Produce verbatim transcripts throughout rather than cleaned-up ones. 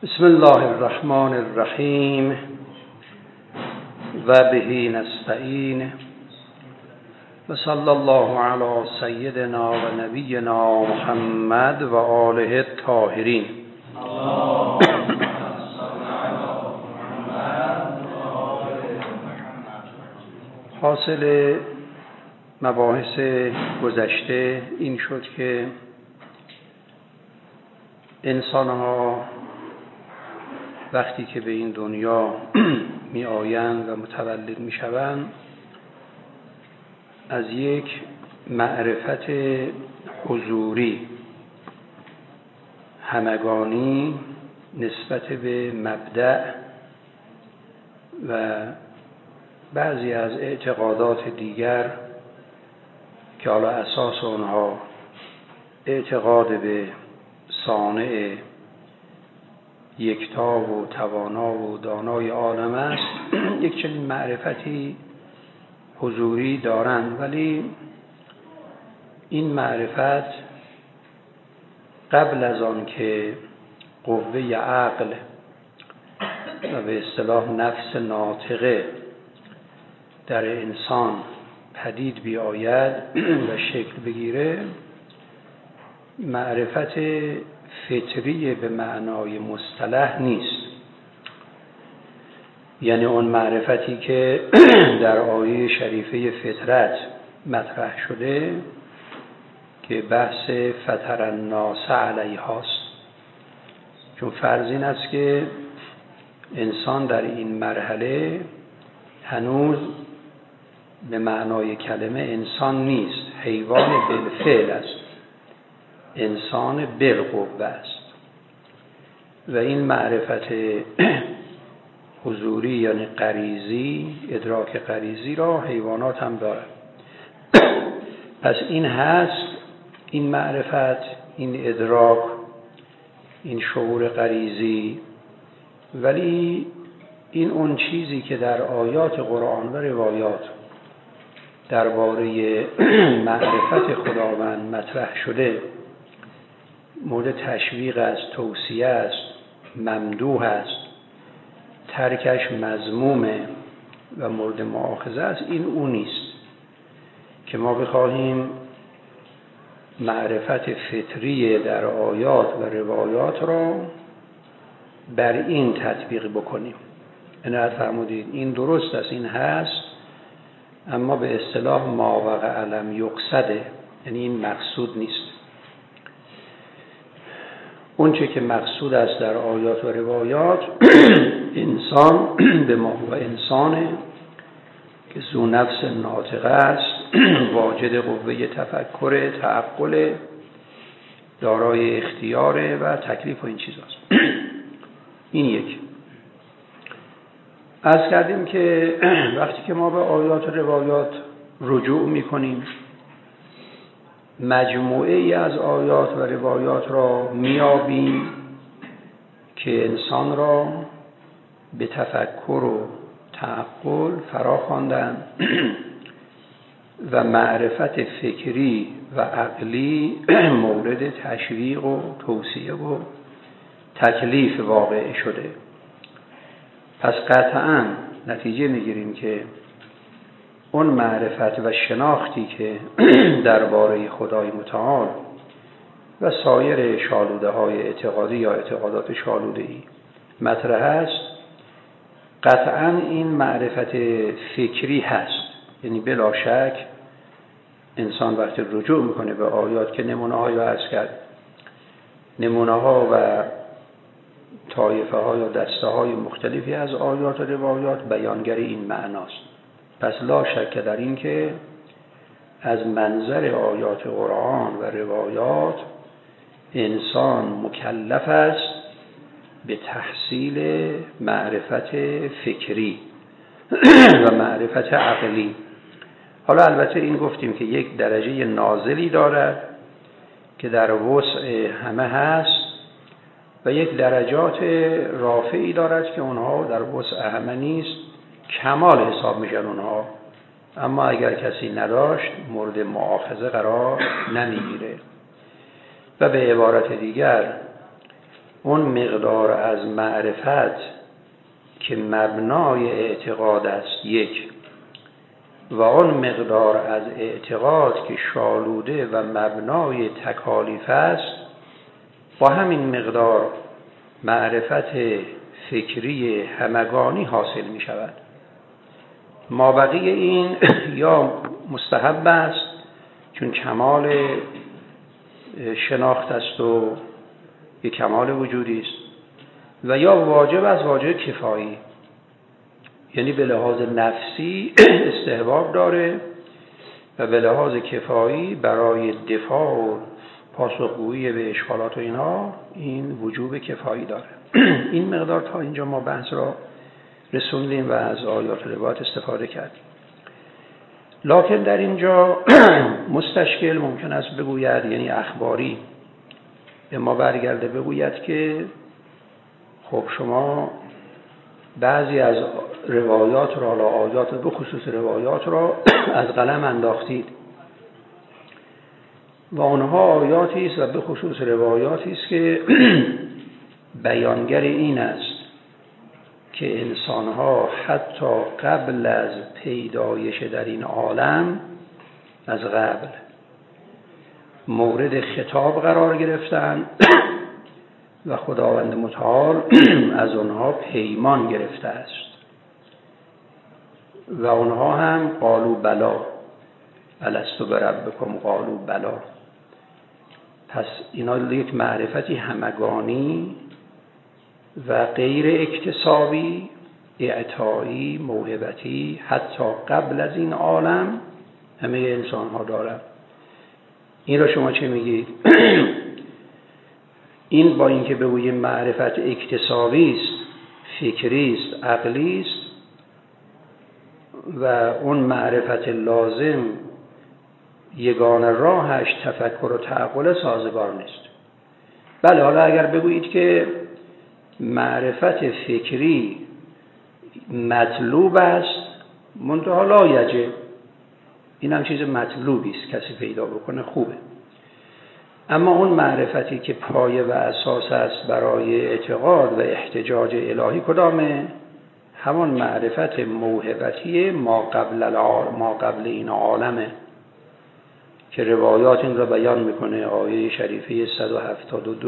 بسم الله الرحمن الرحیم و به نستعین و صلی الله علی سیدنا و نبینا محمد و آله الطاهرین. حاصل مباحث گذشته این شد که انسان‌ها وقتی که به این دنیا می آیند و متولد می شوند از یک معرفت حضوری همگانی نسبت به مبدأ و بعضی از اعتقادات دیگر که حالا اساس اونها اعتقاد به صانع یکتا و توانا و دانای عالم است، یک چنین معرفتی حضوری دارند، ولی این معرفت قبل از آن که قوه عقل و به اصطلاح نفس ناطقه در انسان پدید بیاید و شکل بگیره، معرفت فطری به معنای مصطلح نیست. یعنی اون معرفتی که در آیه شریفه فطرت مطرح شده که بحث فطر الناس علیهاست، چون فرض این است که انسان در این مرحله هنوز به معنای کلمه انسان نیست، حیوان بالفعل است، انسان بالقوه است. و این معرفت حضوری یعنی غریزی، ادراک غریزی را حیوانات هم دارند. پس این هست، این معرفت، این ادراک، این شعور غریزی، ولی این اون چیزی که در آیات قرآن و روایات درباره معرفت خداوند مطرح شده مورد تشویق است، توصیه است، ممدوح است، ترکش مذمومه و مورد مؤاخذه است، این اون نیست که ما بخواهیم معرفت فطری در آیات و روایات را بر این تطبیق بکنیم. عنایت فرمودید این درست است، این هست، اما به اصطلاح ما وقع لم یقصده، یعنی این مقصود نیست. اون چه که مقصود است در آیات و روایات انسان به ما و انسانه که ذو نفس ناطقه است، واجد قوه تفکر، تعقل، دارای اختیاره و تکلیف و این چیزاست. این یک. عرض کردیم که وقتی که ما به آیات و روایات رجوع میکنیم، مجموعه ای از آیات و روایات را میابیم که انسان را به تفکر و تعقل فرا خواندند و معرفت فکری و عقلی مورد تشویق و توصیه و تکلیف واقع شده. پس قطعاً نتیجه میگیریم که اون معرفت و شناختی که درباره خدای متعال و سایر شالوده های اعتقادی یا اعتقادات شالوده‌ای مطرح است، قطعاً این معرفت فکری هست. یعنی بلا شک انسان وقتی رجوع میکنه به آیات که نمونه های عرض کرد، نمونه ها و طایفه ها یا دسته های مختلفی از آیات و روایات بیانگر این معناست. پس لا شک در این که از منظر آیات قرآن و روایات انسان مکلف است به تحصیل معرفت فکری و معرفت عقلی. حالا البته این گفتیم که یک درجه نازلی دارد که در وسع همه هست و یک درجات رافعی دارد که اونها در وسع همه نیست، کمال حساب میشن اونها، اما اگر کسی نداشت مورد مؤاخذه قرار نمیگیره. و به عبارت دیگر اون مقدار از معرفت که مبنای اعتقاد است یک، و اون مقدار از اعتقاد که شالوده و مبنای تکالیف است، با همین مقدار معرفت فکری همگانی حاصل می شود. مابقی این یا مستحب است چون کمال شناخت است و یک کمال وجودی است، و یا واجب است، واجب کفایی، یعنی به لحاظ نفسی استحباب داره و به لحاظ کفایی برای دفاع و پاسخگویی به اشکالات و اینها این وجوب کفایی داره. این مقدار تا اینجا ما بحث را رسوندیم و از آیات روایات استفاده کردیم. لکن در اینجا مستشکل ممکن است بگوید، یعنی اخباری به ما برگرده بگوید که خب شما بعضی از روایات را، حالا آیات به خصوص روایات را از قلم انداختید و آنها آیاتی است و به خصوص روایاتی است که بیانگر این است که انسانها حتی قبل از پیدایش در این عالم، از قبل مورد خطاب قرار گرفتند و خداوند متعال از آنها پیمان گرفته است و آنها هم قالوا بلا الست بربکم قالوا بلا. پس اینا یک معرفتی همگانی و غیر اکتسابی، اعطایی، موهبتی، حتی قبل از این عالم همه انسان ها دارن. این را شما چه میگید؟ این با اینکه بگوییم معرفت اکتسابی است، فکری است، عقلی است و اون معرفت لازم یگانه راهش تفکر و تعقل سازگار نیست. بله، حالا اگر بگویید که معرفت فکری مطلوب است منتها لا یجب، این هم چیز مطلوبی است، کسی پیدا بکنه خوبه، اما اون معرفتی که پایه و اساس است برای اعتقاد و احتجاج الهی کدامه؟ همون معرفت موهبتی ما قبل ما قبل این عالمه که روایات این را بیان میکنه. آیه شریفه صد و هفتاد و دو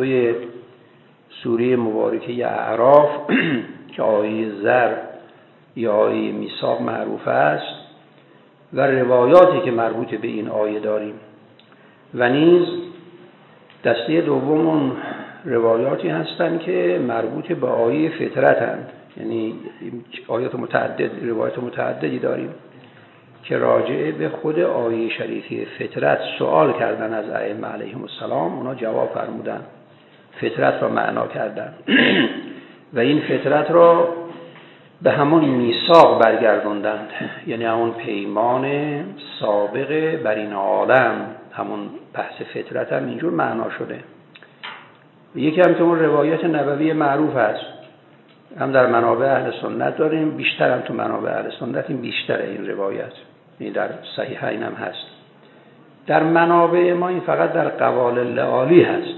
سوره مبارکه اعراف که آیه زر یا آیه میثاق معروف است و روایاتی که مربوط به این آیه داریم، و نیز دسته دوم روایاتی هستند که مربوط به آیه فطرت هستند، یعنی آیات متعدد، روایات متعددی داریم که راجع به خود آیه شریفه فطرت سوال کردن از ائمه علیهم السلام، اونا جواب فرمودن، فطرت را معنا کردن و این فطرت را به همون میثاق برگردوندند، یعنی همون پیمان سابق بر این عالم، همون بحث فطرت هم اینجور معنا شده. یکی هم که اون روایت نبوی معروف است، هم در منابع اهل سنت داریم، بیشتر هم تو منابع اهل سنت این بیشتره این روایت، این در صحیحین هم هست. در منابع ما این فقط در قوالب لعالی هست.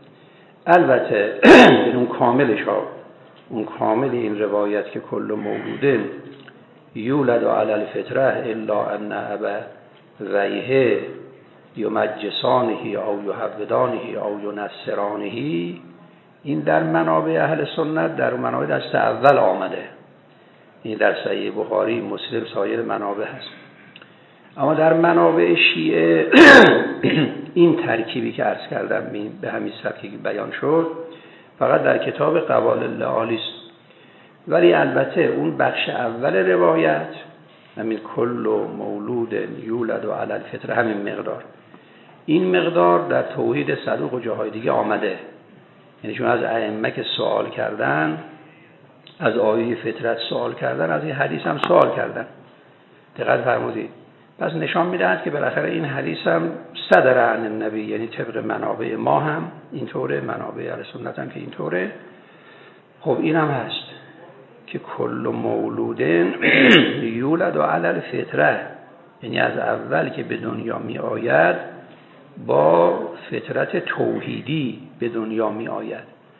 البته اون کاملش ها، اون کامل این روایت که کل مولود یولد علی الفطره الا ان ابا ویه یمجسانه او یهودانه او ینصرانه، این در منابع اهل سنت در منابع دست اول آمده، این در صحیح بخاری، مسلم، سایر منابع هست. اما در منابع شیعه این ترکیبی که عرض کردم به همین سبکی که بیان شد فقط در کتاب قوالب لعالی است. ولی البته اون بخش اول روایت، همین کل مولود یولد علی الفطره، همین مقدار، این مقدار در توحید صدوق و جاهای دیگه آمده. یعنی چون از ائمه که سوال کردن، از آیه فطرت سوال کردن، از این حدیث هم سوال کردن. دقت فرمودید؟ پس نشان میدهد که بالاخره این حدیث هم صدر عن النبی، یعنی طبق منابع ما هم اینطوره، منابع اهل سنت هم که اینطوره. خب این هم هست که کل مولود یولد علی الفطره، یعنی از اول که به دنیا می آید با فطرت توحیدی به دنیا می آید.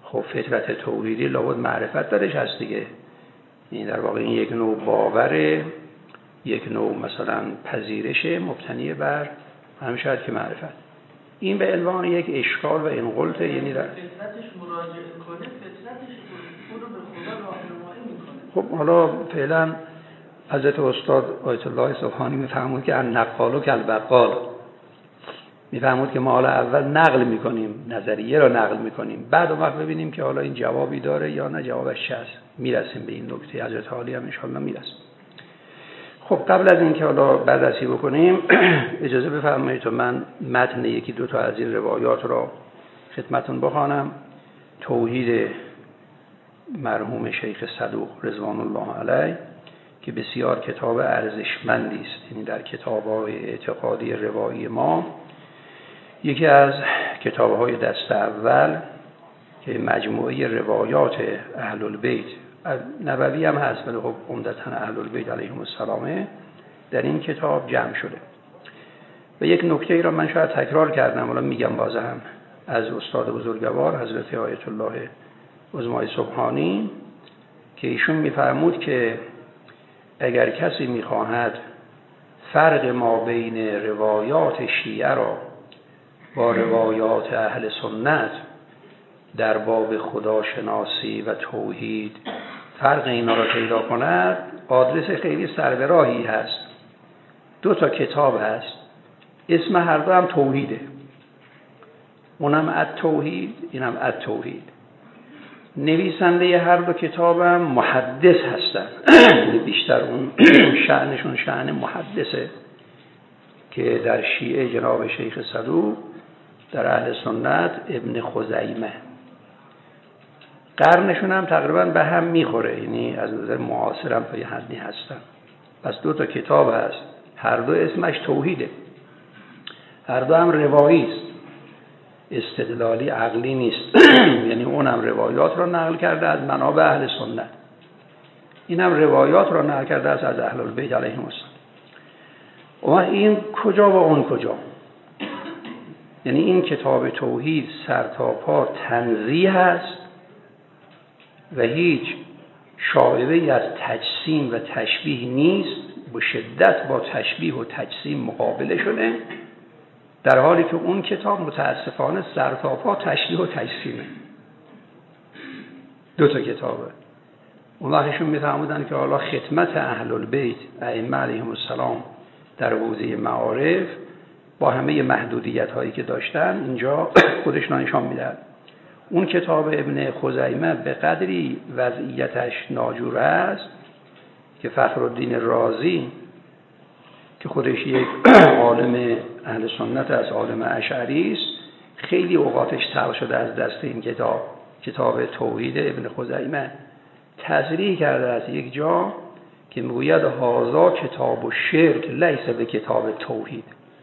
خب فطرت توحیدی لابد معرفت درش هست دیگه. این در واقع این یک نوع باوره، یک نوع مثلا پذیرش مبتنی بر همین شاید که معرفت. این به عنوان یک اشکال و انقلته، یعنی در فطرتش مراجعه کنه، فطرتش اون رو به خدا راهنمایی میکنه. خب حالا فعلا حضرت استاد آیت الله سبحانی میفهمود که النقال و کالبقال، میفهمود که ما حالا اول نقل میکنیم، نظریه را نقل میکنیم، بعد اون وقت ببینیم که حالا این جوابی داره یا نه جوابش هست. میرسیم به این نکته، حضرت عالی هم انشاءالله میرسیم. خب قبل از اینکه حالا بررسی بکنیم اجازه بفرمایید تا من متن یکی دو تا از این روایات را خدمتتون بخوانم. توحید مرحوم شیخ صدوق رضوان الله علیه که بسیار کتاب ارزشمندی است، یعنی در کتاب‌های اعتقادی روایی ما یکی از کتاب‌های دست اول که مجموعه روایات اهل البیت نبوی هم هست، ولی خب عمدتاً اهل البیت علیهم السلام در این کتاب جمع شده. و یک نکته ای را من شاید تکرار کردم، حالا میگم بازم، هم از استاد بزرگوار حضرت آیت الله عظمای سبحانی که ایشون میفرمود که اگر کسی میخواهد فرق ما بین روایات شیعه را با روایات اهل سنت در باب خداشناسی و توحید فرق اینا را پیدا کند، آدرس خیلی سربراهی هست. دو تا کتاب هست، اسم هر دو هم توحیده، اونم التوحید اینم التوحید. نویسنده هر دو کتابم محدث هستن بیشتر اون شأنشون شأن محدثه که در شیعه جناب شیخ صدوق، در اهل سنت ابن خزیمه. قرنشون هم تقریبا به هم میخوره، یعنی از نظر معاصر هم تا یه حدی هستن. پس دو تا کتاب هست، هر دو اسمش توحیده، هر دو هم روایی است، استدلالی عقلی نیست. یعنی اونم روایات را نقل کرده از منابع اهل سنت، اینم روایات را نقل کرده است از اهل البیت علیهم السلام. و این کجا و اون کجا؟ یعنی این کتاب توحید سر تا پا تنزیه است و هیچ شایبه‌ای از تجسیم و تشبیه نیست، به شدت با تشبیه و تجسیم مقابله شده، در حالی که اون کتاب متاسفانه سر تا پا تشبیه و تجسیمه. دو تا کتابه. اون وقتشون میفهمودن که حالا خدمت اهل البیت ائمه علیهم السلام در حوزه معارف با همه محدودیت هایی که داشتن اینجا خودشون نشان میدن. اون کتاب ابن خزیمه به قدری وضعیتش ناجور است که فخرالدین رازی که خودش یک عالم اهل سنت است، عالم اشعری است، خیلی اوقاتش تلخ شده از دست این کتاب، کتاب توحید ابن خزیمه. تصریح کرده از یک جا که میگوید هازا کتاب و شرک لیس به کتاب توحید.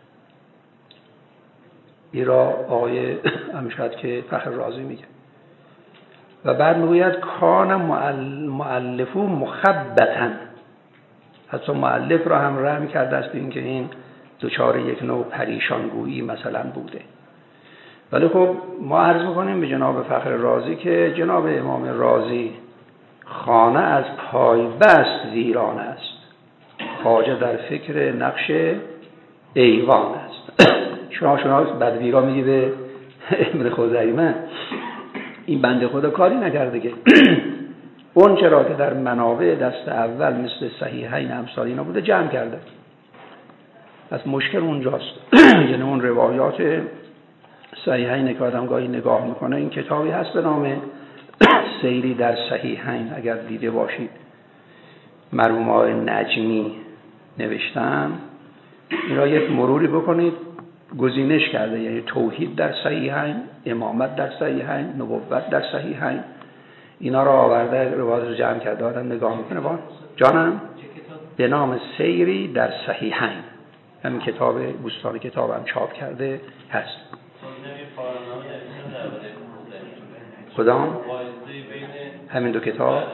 ایرا آقای امشد که فخر رازی میگه. و بعد میگوید کان مؤلفو مخبطا، حتی مؤلف را هم رحم کرده است این که این دوچار یک نوع پریشانگویی مثلا بوده. ولی خب ما عرض میکنیم به جناب فخر رازی که جناب امام رازی خانه از پای بست ویران است، خواجه در فکر نقش ایوان است. شما شما بدویرا میگی به ابن خزیمه، این بنده خدا کاری نکرده که اون چرا که در منابع دست اول مثل صحیحین امثال اینا بوده جمع کرده. پس مشکل اونجاست. یعنی اون روایات صحیحین که آدم گاهی نگاه میکنه، این کتابی هست به نام سیری در صحیحین، اگر دیده باشید مرحوم آقای نجمی نوشتن، این را یک مروری بکنید، گزینش کرده، یعنی توحید در صحیحین، امامت در صحیحین، نبوت در صحیحین، اینا را آورده روایات رو جمع کرده، آدم نگاه میکنه با جانم به نام سیری در صحیحین، همین کتاب بوستان کتاب هم چاپ کرده هست. کدام؟ همین دو کتاب؟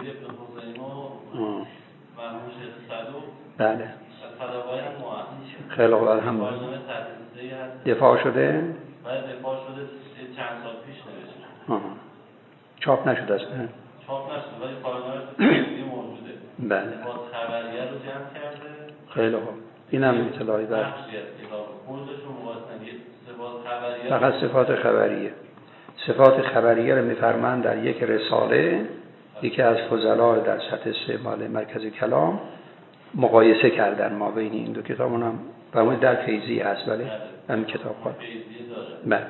بله. خیلی خوب، الحمدلله. دفاع شده؟ بعد دفاع شده چند سال پیش نوشته. چاپ نشده است. چاپ نشده ولی پاراگراف تفصیلی موجوده. بله. صفات خبریه رو جمع کرده. خیلی خوب. اینم اطلاعی بر بخشی از کتاب خودش رو مقایسه صفات خبریه. فقط صفات خبریه. صفات خبریه رو می‌فرمایند در یک رساله یکی از فضلا در سطح استعمال مرکز کلام مقایسه کردن ما بین این دو کتاب. اونم فرمود در فیضی هست. بله همین کتاب خود بله.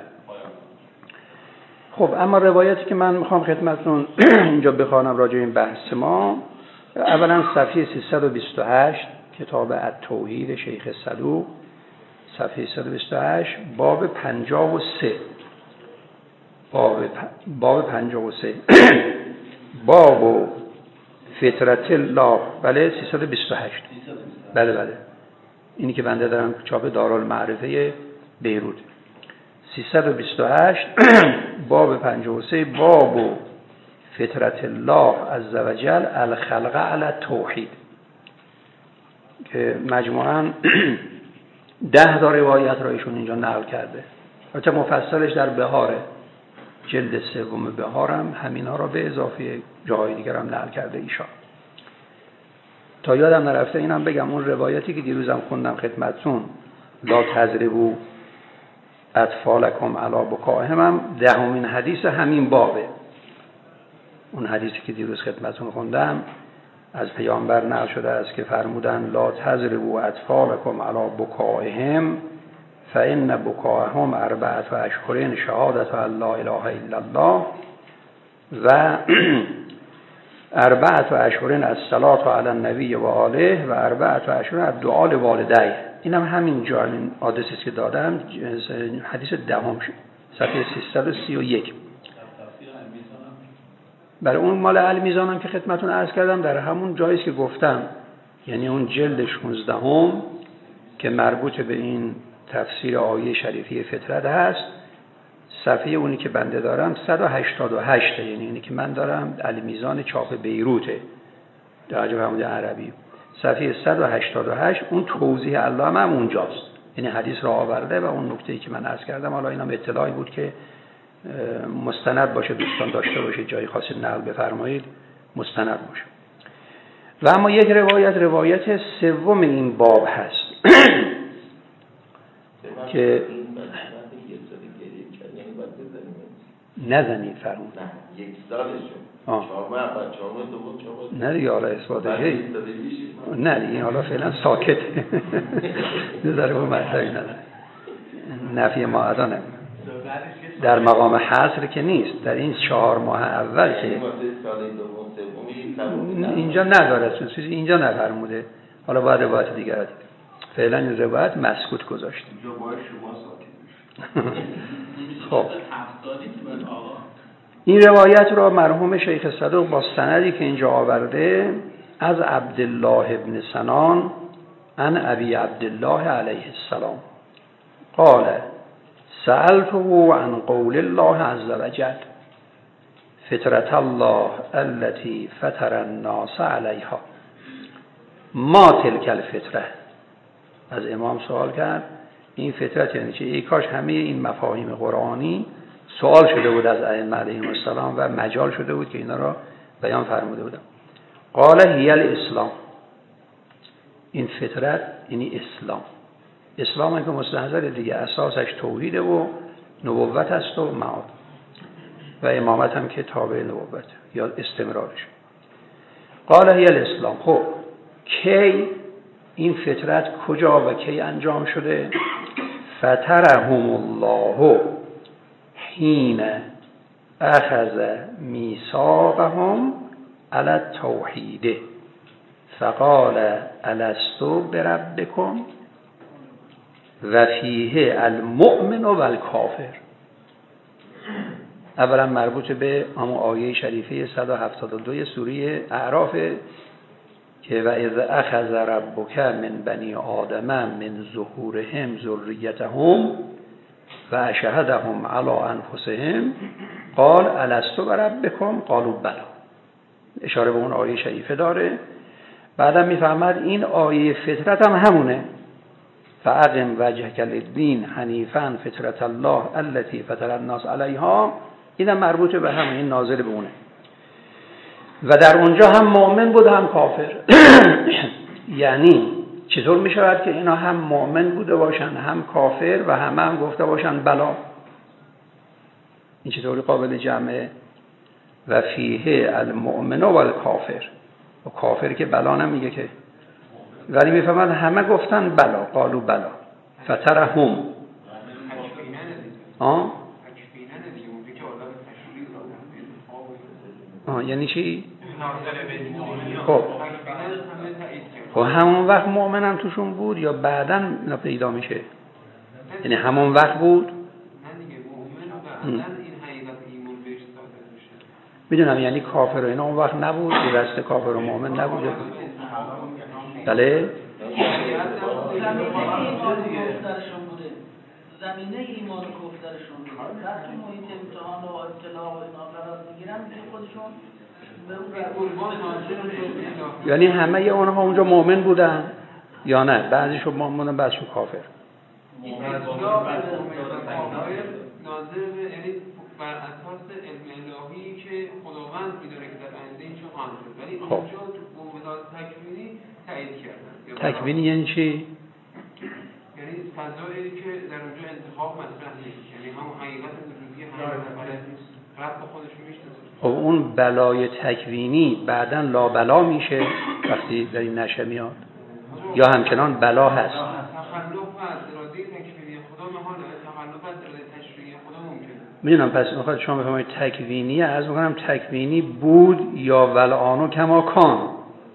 خب اما روایتی که من میخوام خدمتتون اینجا بخوانم راجع به این بحث ما، اولا صفحه سیصد و بیست و هشت کتاب التوحید شیخ صدوق، صفحه سیصد و بیست و هشت باب پنجاه و سه، باب باب پنجاه و سه باب فطرت الله. بله سیصد و بیست و هشت. بله بله اینی که بنده دارم چاپ دارالمعرفه بیروت. سیصد و بیست و هشت باب پنجاه و سه باب فطرت الله عز وجل الخلق علی التوحید، که مجموعاً ده تا روایت را ایشون اینجا نقل کرده. البته مفصلش در بهاره، جلد سوم بهارم همینا را به اضافه جای دیگر هم نقل کرده ایشان. تا یادم نرفته اینم بگم اون روایتی که دیروزم خوندم خدمتتون، لا تضربوا اطفالکم علی بکائهم، هم دهمین حدیث همین بابه. اون حدیثی که دیروز خدمتتون خوندم از پیامبر نقل شده است که فرمودن لا تضربوا اطفالکم علی بکائهم فإن بکائهم اربعة اشهر شهادة ان لا اله الا الله و اربعة اشهر الصلاة علی النبی و آله و اربعة اشهر الدعاء لوالديه. اینم همین جا این آدرسی که دادم حدیث دهم صفحه سیصد و سی و یک. برای اون مال المیزانم که خدمتون عرض کردم در همون جایی که گفتم، یعنی اون جلد شانزده هم که مربوط به این تفسیر آیه شریفی فطرت هست، صفحه اونی که بنده دارم صد و هشتاد و هشت، یعنی اینی که من دارم المیزان چاپ بیروته در جواب عربی، صفحه صد و هشتاد و هشت. اون توضیح علامه هم اونجاست، یعنی حدیث را آورده و اون نکته‌ای که من عرض کردم، حالا اینم اطلاعی بود که مستند باشه، دوستان داشته باشه جای خاصی نقل بفرمایید مستند باشه. و اما یک روایت روایت سوم این باب هست که نزنید فرمود یک سالشون چهار ماه بعد چهار ماه دوم چهار ماه نه دیگه حالا اثباته نه دیگه حالا فعلا ساکت نظر اون مطلبی نداره، نفی ما ادانه در مقام حصر که نیست. در این چهار ماه اول که اینجا نداره چیزی اینجا نفرموده، حالا باید روایت دیگر دید. فعلا این روایت مسکوت گذاشتیم. اینجا باید شما ساکت بشید. خب این روایت را مرحوم شیخ صدوق با سندی که اینجا آورده از عبدالله ابن سنان عن ابی عبدالله علیه السلام قال سألته عن قول الله عز وجل فطرت الله التي فطر الناس عليها ما تلك الفطره. از امام سوال کرد این فطرت یعنی چه؟ ای کاش همه این مفاهیم قرآنی سوال شده بود از ائمه علیهم السلام و مجال شده بود که اینا را بیان فرموده بودم. قال هی الاسلام، این فطرت یعنی اسلام. اسلام هم که مستحضر دیگه اساسش توحیده و نبوت است و معاد و امامت هم که تابع نبوت یا استمرارش. قال هی الاسلام. خب کی این فطرت کجا و کی انجام شده؟ فطرهم الله حین اخذ میثاقهم علی التوحید فقال الست بربکم و فیه المؤمن و الکافر. اولا مربوط به همون آیه شریفه صد و هفتاد و دو سوره اعراف که و اذ اخذ ربک من بنی آدم من ظهورهم ذریتهم و اشهدهم علی انفسهم قال الست بربکم قالوا بلی. اشاره به اون آیه شریفه داره. بعدم میفهمد این آیه فطرت هم همونه، فاقم وجهک للدین حنیفا فطرت الله التي فطر الناس علیها. اینم مربوط به همه، این ناظر به اونه. و در اونجا هم مؤمن بود هم کافر. یعنی چطور می شود که اینا هم مؤمن بوده باشن هم کافر و همه هم گفته باشن بلا؟ این چطوری قابل جمعه؟ و فیه المؤمن و الکافر، و کافر که بلا نمیگه که، ولی میفهمد همه گفتن بلا، قالو بلا فترهم. آه؟ آه یعنی چی؟ خب خب همون وقت مؤمن هم توشون بود یا بعداً پیدا میشه؟ یعنی همون وقت بود؟ میدونم یعنی کافر و اینا اون وقت نبود، دست کافر و مؤمن نبود. بله؟ زمینه ایمان و کفترشون بوده. در تو محیط امتحان و ابتلا و اینا قرار میگیرن میگه خودشون به اون یعنی همه اونها اونجا مؤمن بودن یا نه؟ بعضیشون مؤمن بودن بعضیشون کافر. ناظر به یعنی بر اساس علم الهی که خداوند میدونه که در آینده این چه خواهد شد، ولی اونجا تو موضوعات تکوینی تایید کردن. تکوینی یعنی چی؟ یعنی فضایی که در اونجا انتخاب مطرح نیست، یعنی همون حقیقت وجودی همون رب به خودش میشناسه. خب اون بلای تکوینی بعداً لا بلا میشه وقتی در این نشه میاد یا همچنان بلا هست؟ تخلف و اراده تکوینی خدا محاله، تخلف و اراده تشریعی خدا ممکنه. میدونم. پس میخواد شما بفهمید تکوینی، عرض میکنم تکوینی بود یا ولعانو کما کان. الان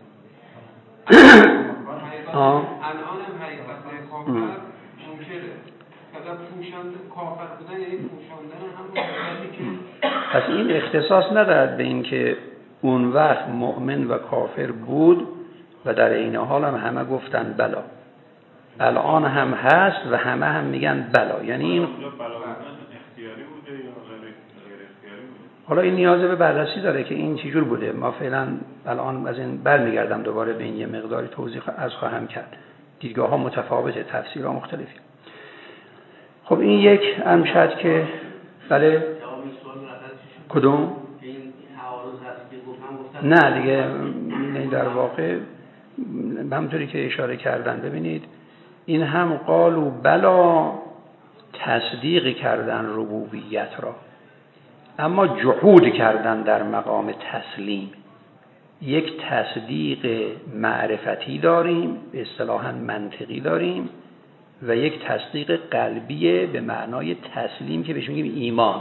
هم حقیقت کافر ممکنه. فقط پوشانده کافر بودن یعنی پوشاندن همون حقیقتی که، پس این اختصاص ندارد به این که اون وقت مؤمن و کافر بود و در این حال هم همه گفتن بلا. الان هم هست و همه هم میگن بلا. یعنی این حالا این نیاز به بررسی داره که این چجور بوده. ما فعلا الان از این برمیگردم دوباره به این یه مقداری توضیح از خواهم کرد. دیدگاه ها متفاوته، تفسیرها مختلفی. خب این یک انشد که بله کدوم؟ نه دیگه در واقع همونطوری که اشاره کردن ببینید این هم قالو بلا تصدیق کردن ربوبیت را، اما جحود کردن در مقام تسلیم. یک تصدیق معرفتی داریم به اصطلاحاً منطقی داریم و یک تصدیق قلبی به معنای تسلیم که بهش میگیم ایمان.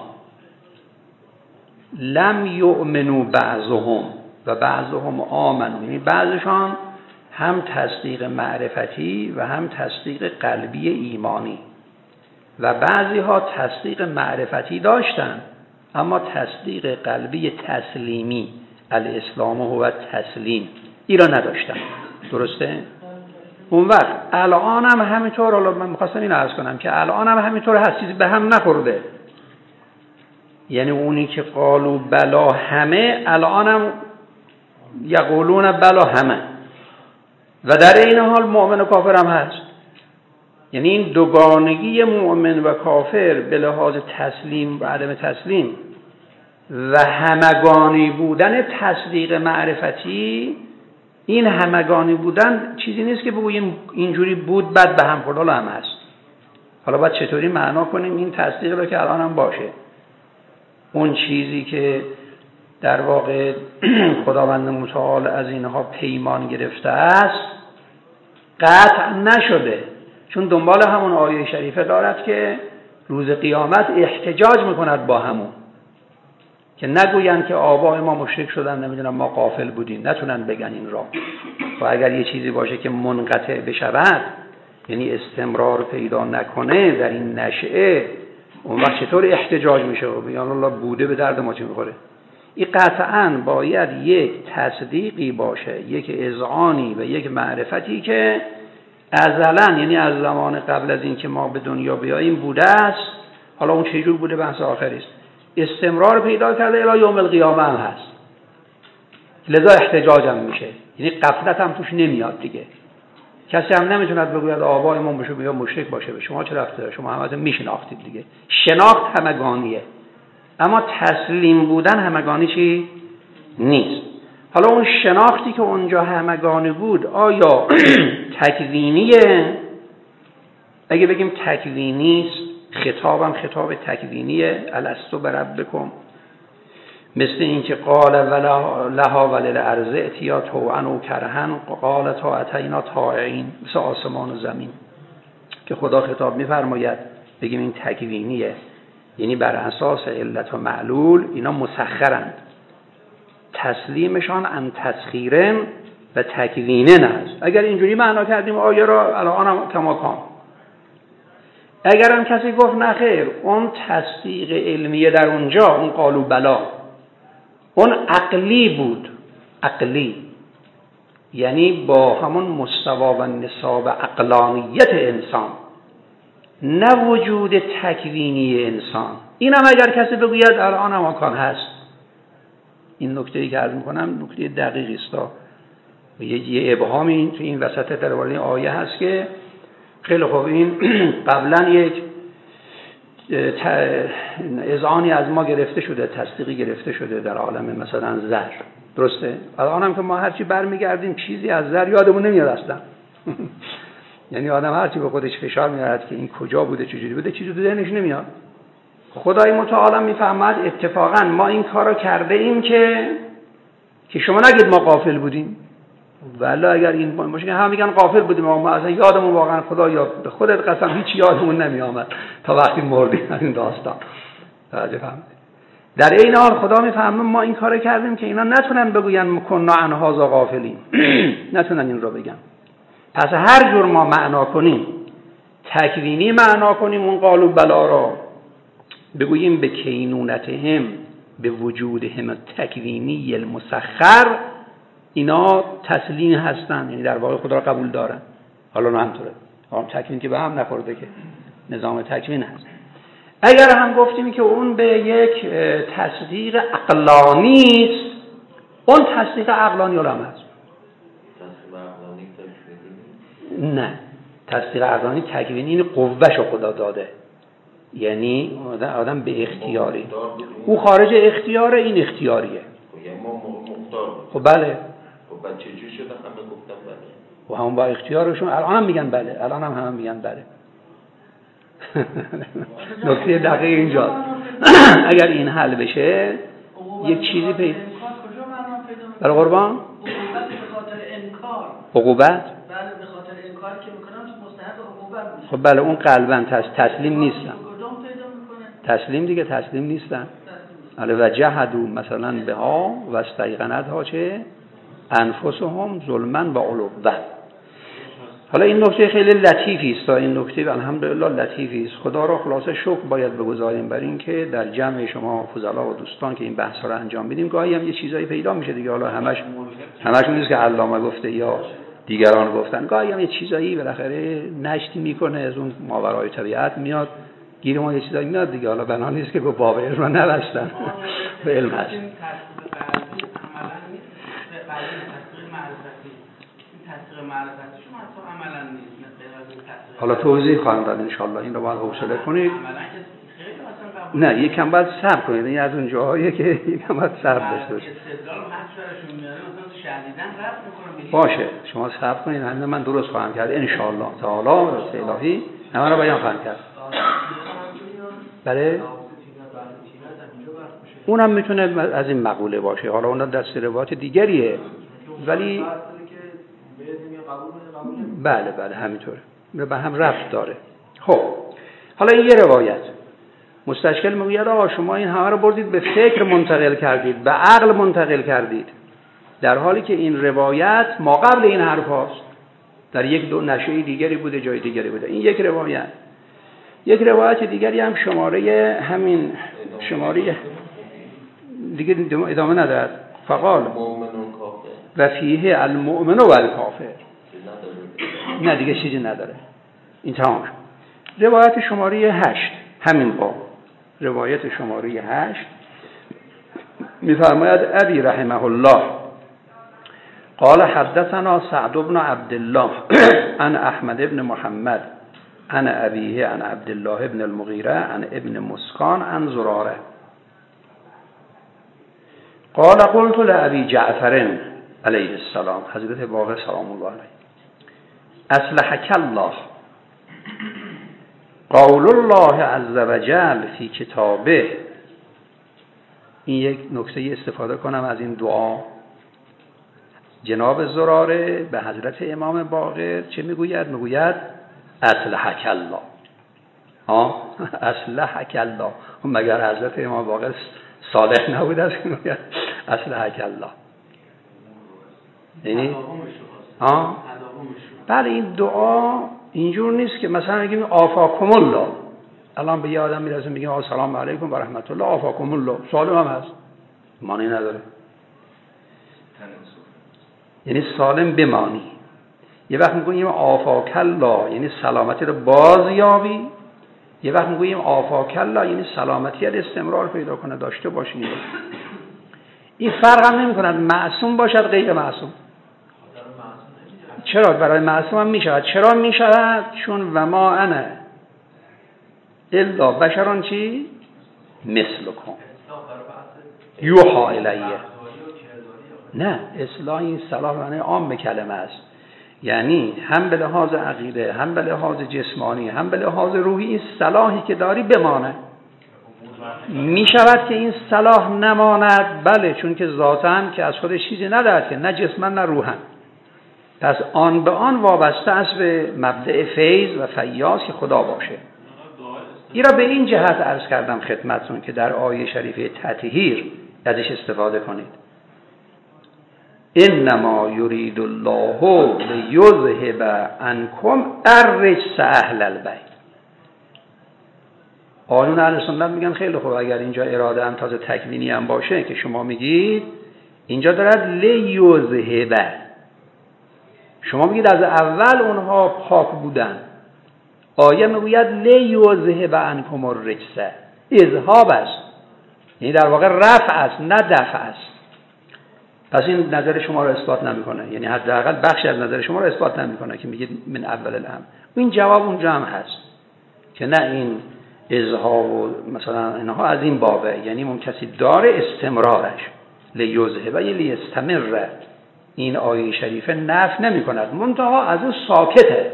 لم یؤمنوا بعضهم و بعضهم آمنوا، یعنی بعضشان هم تصدیق معرفتی و هم تصدیق قلبی ایمانی، و بعضی ها تصدیق معرفتی داشتن اما تصدیق قلبی تسلیمی، الاسلام هو تسلیم، این را نداشتن. درسته؟ اون وقت الان هم همینطور. حالا من می‌خواستم اینو عرض کنم که الان هم همینطور هست، چیزی به هم نخورده. یعنی اونی که قالو بلا همه الان هم یقولون بلا همه، و در این حال مؤمن و کافر هم هست. یعنی این دوگانگی مؤمن و کافر به لحاظ تسلیم و عدم تسلیم و همگانی بودن تصدیق معرفتی، این همگانی بودن چیزی نیست که بگوییم اینجوری بود بعد به هم خورد. حالا هم هست. حالا باید چطوری معنا کنیم این تصدیق رو که الان هم باشه. اون چیزی که در واقع خداوند متعال از اینها پیمان گرفته است قطع نشده، چون دنبال همون آیه شریفه دارد که روز قیامت احتجاج میکند با همون، که نگویند که آبای ما مشرک شدن، نمیدونم ما غافل بودیم، نتونن بگن این را. و اگر یه چیزی باشه که منقطع بشود، یعنی استمرار پیدا نکنه در این نشأه، اون وقت چطور احتجاج میشه؟ بیان الله بوده به درد ما چی میخوره؟ این قطعاً باید یک تصدیقی باشه، یک اذعانی و یک معرفتی که ازلاً، یعنی از زمان قبل از این که ما به دنیا بیاییم بوده است. حالا اون چجور بوده بحث آخری است. استمرار پیدا کرده الی یوم القیامه هم هست، لذا احتجاج هم میشه. یعنی غفلت هم توش نمیاد دیگه. کسی هم نمیتوند بگوید آبای ما بشه یا مشرک باشه، به شما چه رفته؟ شما همتون میشناختید دیگه. شناخت همگانیه. اما تسلیم بودن همگانی چی؟ نیست. حالا اون شناختی که اونجا همگانی بود آیا تکوینیه؟ اگه بگیم تکوینیست، خطابم خطاب تکوینیه، الستو بربکم، مثل اینکه قال ولا لها وللارض اتیا طوعا و کرهن قال طاعتینا طاعین، مثل آسمان و زمین که خدا خطاب میفرماید بگیم این تکوینیه، یعنی بر اساس علت و معلول اینا مسخرند، تسلیمشان ان تسخیرن و تکوینه است. اگر اینجوری معنا کردیم آیه را الان هم کما کام. اگر هم کسی گفت نه خیر، اون تصدیق علمیه در اونجا، اون قالو بلا، اون عقلی بود، عقلی یعنی با همون مستوا و نصاب عقلانیت انسان، نه وجود تکوینی انسان. این هم اگر کسی بگوید الان هم امکان هست. این نکته‌ای که عرض می‌کنم نکته دقیقی است. یه یه ابهامی تو این وسط درباره آیه هست که خیلی خوب این قبلا یک اذعانی از ما گرفته شده، تصدیقی گرفته شده در عالم مثلا زر، درسته؟ الان هم که ما هرچی برمیگردیم چیزی از زر یادمون نمیاد اصلا. یعنی آدم هرچی به خودش فشار میارد که این کجا بوده چجوری بوده چیزی تو ذهنش نمیاد. خدای متعال میفهمد اتفاقا ما این کارو کرده ایم که که شما نگید ما غافل بودیم، ولی اگر این باشه که هم میگن غافل بودیم ما اصلا یادمون واقعا خدا یاد به خودت قسم هیچ یادمون نمیآمد تا وقتی مردیم این داستان. توجه فرمایید. در این حال خدا میفهمه ما این کارو کردیم که اینا نتونن بگوین کنا عن هذا غافلین، نتونن این رو بگن. پس هر جور ما معنا کنیم، تکوینی معنا کنیم اون قالو بلا را، بگوییم به کینونتهم، به وجودهم تکوینی المسخر، اینا تسلیم هستن، یعنی در واقع خدا را قبول دارن. حالا نه همطوره، هم تکوین که به هم نخورده که نظام تکوین هست. اگر هم گفتیم که اون به یک تصدیق عقلانی است، اون تصدیق عقلانی هم هست. نه، تصدیق عقلانی تکوینی این قوهشو خدا داده، یعنی آدم به اختیاری، او خارج اختیاره، این اختیاریه. خب بله. خب بعد چجور شده همه گفتن بله؟ و همون با اختیارشون الان هم میگن بله، الان هم هم میگن بله. نکته دقیق اینجا اگر این حل بشه یک چیزی پیدا برای قربان عقوبت، بله به خاطر انکار که میکنم مستحق عقوبت میشه. خب بله اون قلبا تسلیم نیستن، تسلیم دیگه تسلیم نیستن. علی و جهدوا مثلا بها و استیقنتها چه انفسهم ظلما و علوا. حالا این نکته خیلی لطیفی است، این نکته الحمدلله لطیفی است. خدا را خلاصه شکر باید بگذاریم بر این که در جمع شما فضلا و دوستان که این بحث را انجام بدیم گاهی هم یه چیزایی پیدا میشه دیگه. حالا همش همش نیست که علامه گفته یا دیگران گفتن، گاهی هم یه چیزایی بالاخره نشتی میکنه از اون ماورای طبیعت میاد گیر ما، یه چیزایی میاد دیگه. حالا بنا نیست که گفت باب علم رو نبستن به علم هست. حالا توضیح خواهم داد انشالله، این رو باید حوصله کنید. نه یکم باید صبر کنید، این از اون جاهاییه که یکم باید صبر داشته باشید. باشه شما صبر کنید، همین من درست خواهم کرد انشالله تعالی رسول الهی همه رو بیان خواهم کرد. بله اونم میتونه از این مقوله باشه، حالا اون دست روایت دیگریه ولی بله بله همینطوره، به هم ربط داره. خب حالا این یه روایت مستشکل میگوید آقا شما این همه رو بردید به فکر منتقل کردید، به عقل منتقل کردید، در حالی که این روایت ما قبل این حرف هاست، در یک دو نشأه دیگری بوده، جای دیگری بوده. این یک روایت. یک روایت دیگری هم شماره همین شماره دیگه ادامه ندارد، فقال و فیه المؤمن و الکافر. نه دیگه چیزی نداره، این تمام شد. روایت شماره هشت همین باب، روایت شماره هشت میفرماید ابی رحمه الله قال حدثنا سعد بن عبدالله عن احمد بن محمد عن ابیه عن عبدالله بن المغیره عن ابن مسکان عن زراره. قال قلت لأبي جعفر علیه السلام، حضرت باقر سلام الله علیه، اصلحک الله، قول الله عز وجل فی کتابه. این یک نکته استفاده کنم از این دعا. جناب زراره به حضرت امام باقر چه میگوید؟ میگوید اصلحک الله. ها اصلحک الله. مگر حضرت امام باقر صالح نبود است که میگوید اصلحک الله؟ یعنی ها بله، این دعا اینجور نیست که مثلا بگیم آفاکم الله. الان به یه آدم میرسیم میگیم السلام علیکم و رحمت الله آفاکم الله، سالم هم هست، معنی نداره. یعنی سالم بمانی. یه وقت میگوییم آفاک الله یعنی سلامتی رو بازیابی، یه وقت میگوییم آفاک الله یعنی سلامتی رو استمرار پیدا کنه، داشته باشی. این فرق هم نمی کند معصوم باشد غیر معصوم. چرا؟ برای معصوم هم می شود. چرا می شود؟ چون و ما انا الا بشران چی؟ مثلکم یوحا الیه. نه، اصلاح این صلاح معنی عام به کلمه است، یعنی هم به لحاظ عقیده، هم به لحاظ جسمانی، هم به لحاظ روحی این صلاحی که داری بمانه. می شود که این صلاح نماند، بله، چون که ذاتاً که از خودش چیزی ندارد که، نه جسماً نه روحاً. پس آن به آن وابسته است به مبدأ فیض و فیاض که خدا باشه. این را به این جهت عرض کردم خدمتتون که در آیه شریفه تطهیر ازش استفاده کنید. انما یرید الله لیذهب عنکم الرجس اهل البیت. آیون اهل سنت میگن خیلی خوب، اگر اینجا اراده هم تازه تکوینی هم باشه که شما میگید اینجا دارد لیذهب، شما میگید از اول اونها پاک بودن. آیه میگوید لیذهب عنکم الرجس، اذهاب است، یعنی در واقع رفع است نه دفع است. پس این نظر شما رو اثبات نمیکنه، یعنی حداقل بخشی از نظر شما رو اثبات نمیکنه که میگید من اول الامر. این جواب اونجا هم هست که نه، این اذهاب و مثلا اینها از این بابه، یعنی اون کسی داره استمرارش. لیذهب یعنی لیستمر. این آیه شریفه نفی نمی کند، منتها از اون ساکته.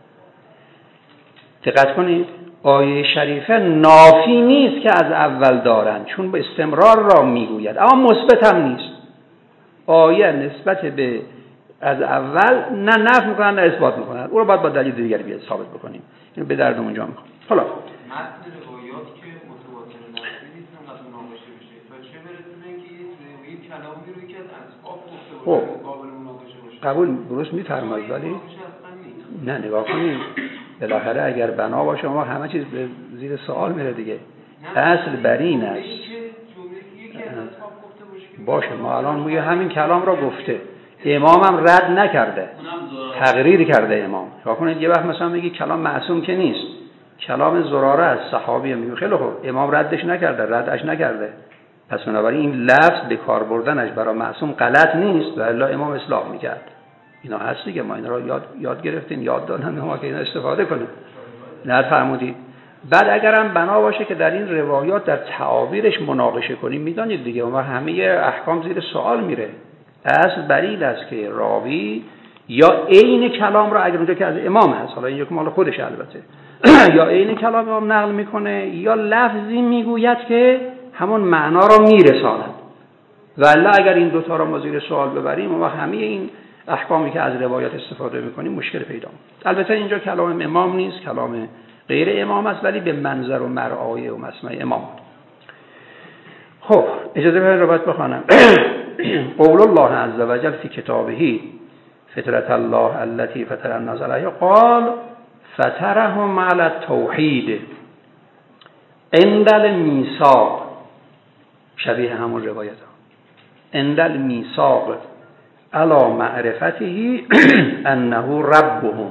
دقت کنید، آیه شریفه نافی نیست که از اول دارن، چون به استمرار را میگوید، اما مثبت هم نیست. آیه نسبت به از اول نه نفی میکنن نه اثبات میکنن، او رو باید با دلیل دیگری بیاد ثابت بکنیم. اینو به درد اونجا میخوام. حالا متن روایات که متواتر نقلی نیست اونقدر مناقشه بشه، تا چه برسونه که یک کلامی رو که از اصحاب گفته باشه قابل مناقشه باشه. قبول درست میفرمایید، ولی نه، نگاه کنید بالاخره اگر بنا باشه ما همه چیز به زیر سوال میره دیگه. اصل بر این است باشه، ما الان میگه همین کلام را گفته، امام هم رد نکرده، تقریر کرده امام. نگاه کنید یه وقت مثلا میگه کلام معصوم که نیست، کلام زراره از صحابی میگه خیلی خوب، امام ردش نکرده، ردش نکرده، پس بنابراین این لفظ به کار بردنش برای معصوم غلط نیست و الا امام اصلاح میکرد. اینا هست دیگه، ما اینا رو یاد یاد گرفتیم، یاد دادن ما که اینا استفاده کنیم. نه فرمودید. بعد اگرم بنا باشه که در این روایات در تعابیرش مناقشه کنیم، میدانید دیگه ما همه احکام زیر سوال میره. اصل بر این است که راوی یا عین کلام را اگر اونجا که از امام هست، حالا اینجا که مال خودش البته، یا عین کلام امام نقل میکنه یا لفظی میگوید که همون معنا را میرساند. والا اگر این دوتا را ما زیر سوال ببریم و همه این احکامی که از روایات استفاده میکنیم مشکل پیدا میشه. البته اینجا کلام امام نیست، کلام غیر امام است، ولی به منظر و مرعای و مسمع امام. خب اجازه بدید روایت بخوانم. قول الله عز وجل فی کتابه فطرت الله التي فطر الناس علیها قال فطرهم علی التوحید عند المیثاق، شبیه همون روایت ها، عند المیثاق علی معرفته انه ربهم.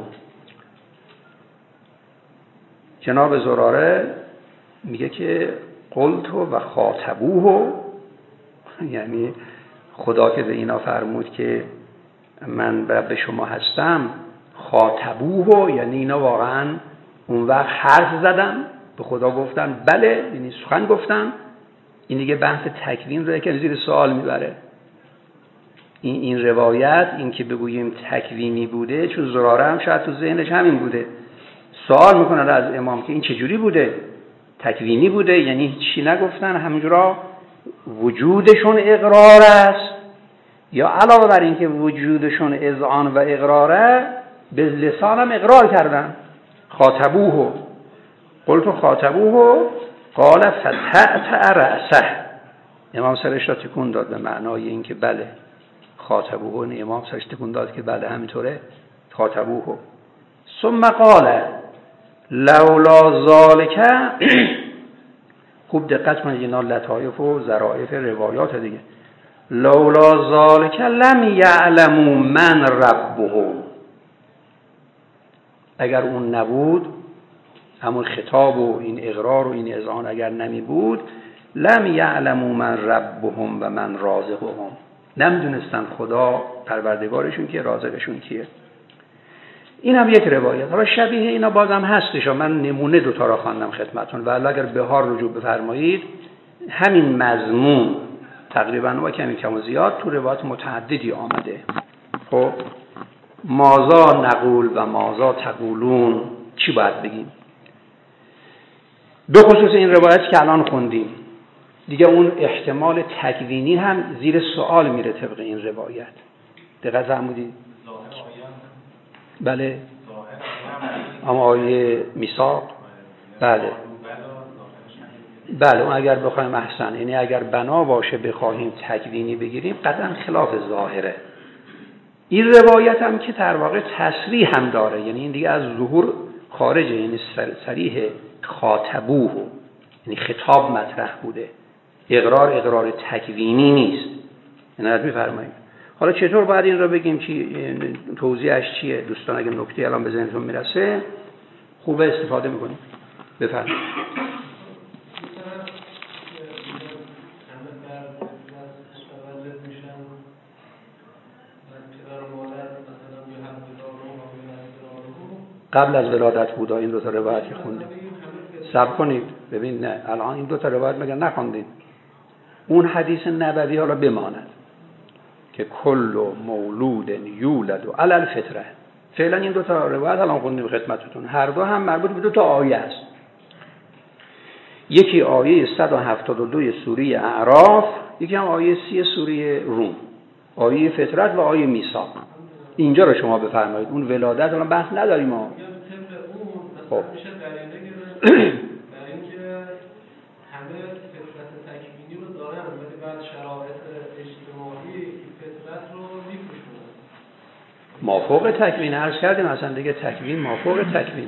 جناب زراره میگه که قلت و خاطبوه، یعنی خدا که به اینا فرمود که من رب شما هستم، خاطبوه یعنی اینا واقعا اون وقت حرف زدن، به خدا گفتن بله، یعنی سخن گفتن. این دیگه بحث تکوین رو که زیر سوال میبره. این این روایت این که بگوییم تکوینی بوده، چون زراره هم شاید تو ذهنش همین بوده، سوال میکنن از امام که این چجوری بوده، تکوینی بوده، یعنی چی نگفتن، همینجورا وجودشون اقرار است یا علاوه بر این که وجودشون اذعان و اقراره به لسان هم اقرار کردن. خاطبوه قلت خاطبوه قال فتأت رأسه، امام سرش را تکون داد به معنای این که بله خاطبوه، امام سرش تکون داد که بله همینطوره خاطبوه. ثم قال لولا ذالک خوب دقت کنید، اینا لطایف و ظرافت روایات دیگه. لولا ذالک لم یعلموا من ربهم، اگر اون نبود، همون خطاب و این اقرار و این اذعان اگر نمی بود، لم یعلموا من ربهم و من رازقهم، نمیدونستن خدا پروردگارشون که رازقشون کیه. این هم یک روایت. حالا شبیه اینا بازم هستش، من نمونه دوتا را خواندم خدمتون، ولی اگر بهار رجوع بفرمایید همین مضمون تقریبا و کمی کم و زیاد تو روایات متعددی آمده. خب مازا نقول و مازا تقولون، چی باید بگیم؟ به خصوص این روایت که الان خوندیم دیگه اون احتمال تکوینی هم زیر سوال میره طبق این روایت. دقت فرمودید؟ بله اما آیه میثاق، بله بله اون اگر بخوایم احسن، یعنی اگر بنا باشه بخواهیم تکوینی بگیریم قطعا خلاف ظاهره. این روایت هم که در واقع تصریح هم داره، یعنی این دیگه از ظهور خارجه، یعنی صریح خاطبوه، یعنی خطاب مطرح بوده، اقرار اقرار تکوینی نیست. عنایت می‌فرمایید. حالا چطور باید این رو بگیم، چی توضیحش چیه؟ دوستان اگه نکته الان به ذهنتون میرسه خوبه استفاده میکنیم. بفرمایید. قبل از ولادت بودا این دو تا روایت که خوندیم. صبر کنید ببین، نه الان این دو تا روایت مگر نخوندید؟ اون حدیث نبوی حالا بماند که کل مولود یولد علی الفطره. فعلا این دو تا روایت الان خوندیم خدمتتون، هر دو هم مربوط به دو تا آیه است. یکی آیه صد و هفتاد و دو سوره اعراف، یکی هم آیه سی سوره روم، آیه فطرت و آیه میثاق. اینجا رو شما بفرمایید. اون ولادت الان بحث نداریم ما. خب مافوق تکوین عرض کردیم اصلا دیگه، تکوین مافوق تکوینه.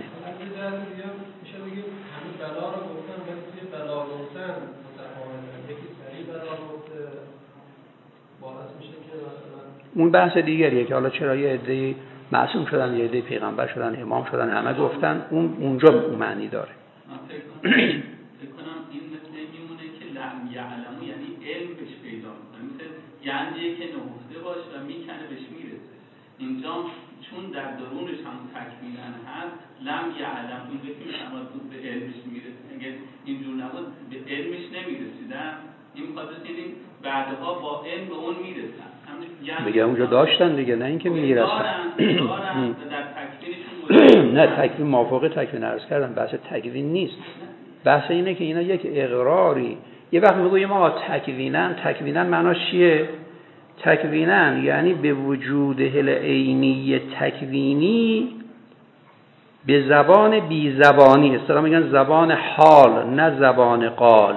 اون بحث دیگریه که حالا چرا یه عده‌ای معصوم شدن، یه عده‌ای پیغمبر شدن، امام شدن، همه گفتن، اون اونجا معنی داره. فکر کنم این مثل میمونه که لم یعلمو، یعنی علم بهش پیدا میکنه، مثل گنجی که نهفته باشه و میکنه بهش میرسه. اینجا چون در درونش هم تکوینن هست، لم یعلم اون که میشود به علمش میرسه. اگه اینجور نبود به علمش نمیرسیدن، این مقدس این بعدها با علم به اون میرسن. بگه اونجا داشتن دیگه، نه اینکه میرسن. در تکوینشون نه تکوین موافقه تکوین عرض کردم، بحث تکوین نیست. بحث اینه که اینا یک اقراری. یه وقت میگویم ما تکوینن، تکوینن معناش چیه؟ تکوینن یعنی به وجود العینی تکوینی به زبان بی زبانی، اصطلاحاً میگن زبان حال نه زبان قال.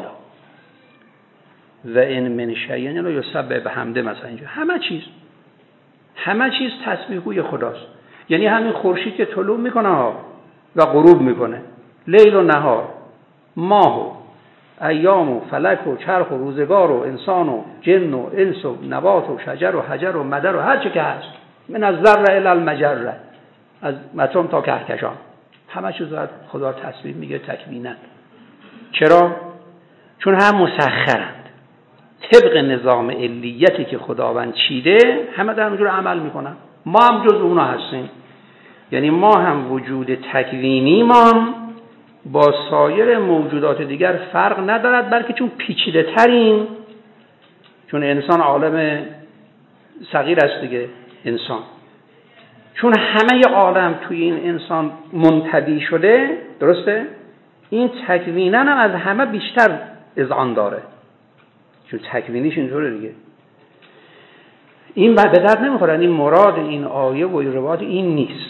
و این من شیئن لا یسبح بحمده، مثلا اینجا همه چیز همه چیز تسبیحگوی خداست. یعنی همین خورشید که طلوع میکنه و غروب میکنه، لیل و نهار، ماه و ایام و فلک و چرخ و روزگار و انسان و جن و انس و نبات و شجر و حجر و مدر و هر چی که هست، من از ذره الی المجره، از اتم تا کهکشان، همه چیز خدا تسبیح میگه تکوینن. چرا؟ چون هم مسخرند، طبق نظام علیتی که خداوند چیده همه در اونجور عمل میکنن. ما هم جز اونا هستیم، یعنی ما هم وجود تکوینی ما با سایر موجودات دیگر فرق ندارد، بلکه چون پیچیده ترین، چون انسان عالم صغیر است دیگه، انسان چون همه عالم توی این انسان منطوی شده، درسته؟ این تکویناً هم از همه بیشتر اذعان داره، چون تکوینیش اینطوره دیگه. این به درد نمیخوره. این مراد این آیه و این روایت این نیست.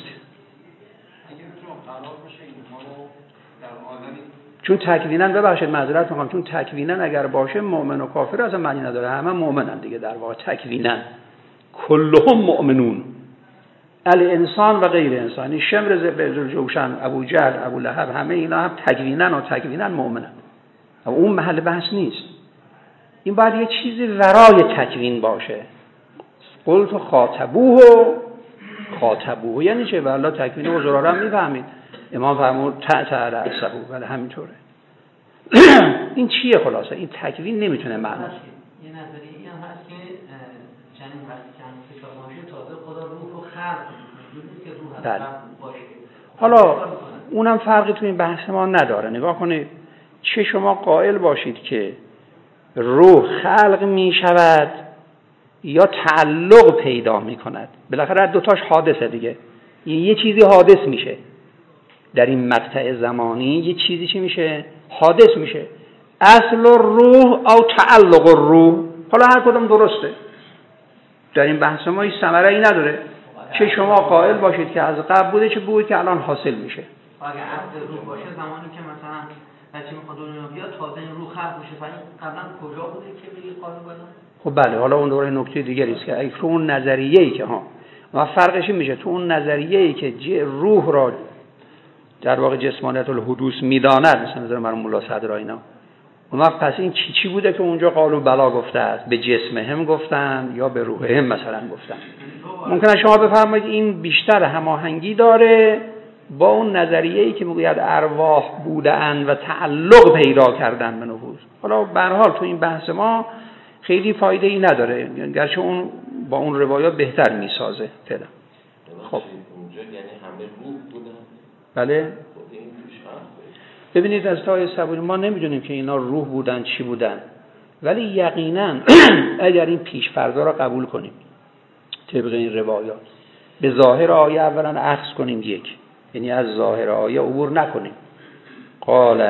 چون تکویناً، ببخشید معذرت میخوام، چون تکویناً اگر باشه مؤمن و کافر اصلا معنی نداره، همه مؤمنن دیگه در واقع. تکویناً کلهم مؤمنون، الانسان و غیر انسانی، شمر ذوالجوشن، ابو جهل، ابو لهب، همه اینا هم تکویناً و تکویناً مؤمنن. اما اون محل بحث نیست. این باید یه چیزی ورای تکوین باشه. قلت خاطبوه، خاطبوه یعنی چه؟ والله تکوین و زراره هم میفهمید. امام فرمود تعتعر عصبو، ولی همینطوره. این چیه خلاصه؟ این تکوین نمیتونه معنی. یه نظریه هم هست که چنین وقتی که هم کتاب باشه تازه خدا روح رو خلق می‌کنه که روح بله. باشه. حالا اونم فرقی تو این بحث ما نداره. نگاه کنید، چه شما قائل باشید که روح خلق می شود یا تعلق پیدا می کند، بالاخره دوتاش حادثه دیگه. یه چیزی حادث میشه در این مقطع زمانی، یه چیزی چی میشه؟ حادث میشه. اصل الروح او تعلق الروح، حالا هر کدوم درسته. در این بحث ما هیچ ثمره ای نداره. چه شما قائل باشید که از قبل بوده، چه بوده که الان حاصل میشه. اگه اصل روح باشه، زمانی که مثلا بچه میخواد دنیا بیاد تازه این روح خلق میشه، ولی قبلا کجا بوده که بگی قانون بدن؟ خب بله، حالا اون دوره نکته دیگری است که اگه تو اون نظریه‌ای که ها ما فرقش میشه، تو اون نظریه‌ای که روح را در واقع جسمانیت الحدوث میداند، مثلا نظر مرحوم ملا صدرا اینا، اون وقت پس این چی چی بوده که اونجا قالو بلا گفته است؟ به جسم هم گفتن یا به روح هم مثلا گفتن؟ ممکنه شما بفرمایید این بیشتر هماهنگی داره با اون نظریه‌ای که میگوید ارواح بودن و تعلق پیدا کردن به نفوس. حالا به هر حال تو این بحث ما خیلی فایده ای نداره، گرچه اون با اون روایات بهتر میسازه فعلا. خب اونجا یعنی همه روح بودن؟ بله. ببینید از تای صبوری ما نمیدونیم که اینا روح بودن چی بودن، ولی یقینا اگر این پیش‌فرضا را قبول کنیم طبق این روایات، به ظاهر آیه اولا اخذ کنیم، یک یعنی از ظاهر آیه عبور نکنیم. قال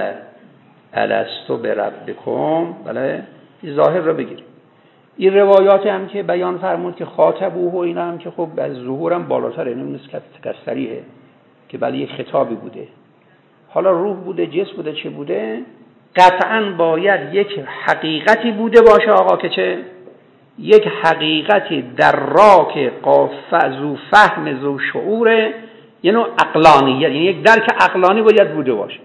الستو بربکم، بله، این ظاهر را بگیریم. این روایات هم که بیان فرمود که خاطبوه و اینا هم که خب از ظهور هم بالاتره، نمیست که تکستریه که بله یک خطابی بوده. حالا روح بوده، جسم بوده، چه بوده؟ قطعاً باید یک حقیقتی بوده باشه آقا، که چه؟ یک حقیقتی دراک قافع ذو فهم ذو شعوره، یعنی عقلانیت، یعنی یک درک عقلانی باید بوده باشه.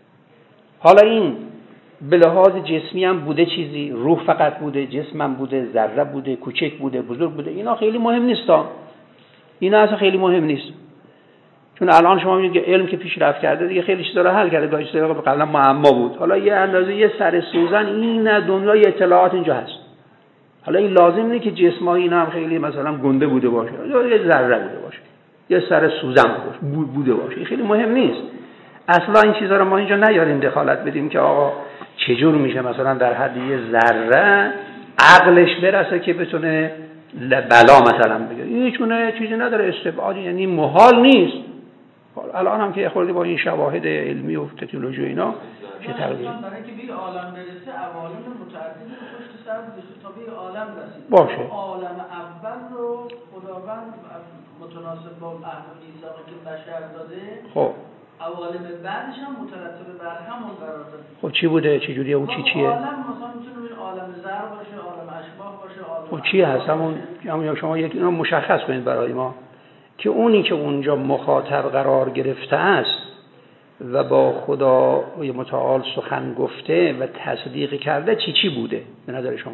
حالا این به لحاظ جسمی هم بوده چیزی، روح فقط بوده، جسم هم بوده، ذره بوده، کوچک بوده، بزرگ بوده، اینا خیلی مهم نیستا. اینا اصلا خیلی مهم نیست. چون الان شما میگید که علم که پیشرفت کرده دیگه خیلی چیزا رو حل کرده، گاهی چیزا قبلا معما بود. حالا یه اندازه یه سر سوزن این دنیای اطلاعات اینجا هست. حالا این لازم نیست که جسمای اینا هم خیلی مثلا گنده بوده باشه، یا یه ذره بوده باشه، یه سر سوزن بوده باشه، این خیلی مهم نیست. اصلا این چیزا رو ما اینجا نیاریم دخالت بدیم که آقا چجور میشه مثلا در حد یه ذره عقلش برسه که بتونه بلا مثلا بگه. این هیچونه چیزی نداره، استبعادی، یعنی محال نیست. الان هم که خودی با این شواهد علمی و تکنولوژی اینا چه تغییر برای که به عالم برسه عوالم متعددی رو پشت سر گذاشته تا به عالم رسید. باشه. عالم اول رو خداوند متناسب با عهد و میثاقی که بشر داده، خب عوالم بعدش هم مترتب بر همون قرار داده. خب چی بوده؟ چه جوریه؟ اون چی چیه؟ عالم مثلا میتونه این عالم زر باشه، عالم اشباح باشه، عالم خب چی هست؟ همون همون شما یک اینو مشخص کنید برای ما که اونی که اونجا مخاطب قرار گرفته است و با خدا متعال سخن گفته و تصدیق کرده چی چی بوده به نظر شما؟